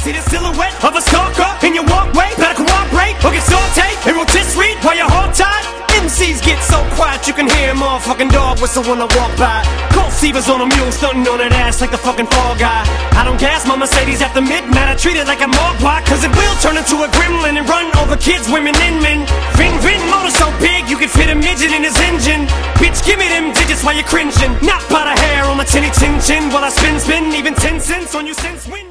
see the silhouette of a stalker in your walkway. Better cooperate or get sauteed and rotisserie while you're hog-tied. MCs get so quiet you can hear a motherfucking dog whistle when I walk by. Cold Seavers on a mule, stunting on that ass like the fucking fall guy. I don't gas my Mercedes after midnight, I treat it like a mogwai, cause it will turn into a gremlin and run over kids, women, and men. Vin motor so big you can fit a midget in his engine. Bitch, give me them digits while you're cringing. Not by the hair on my tinny chin chin while I spin, even 10 cents on you cents win.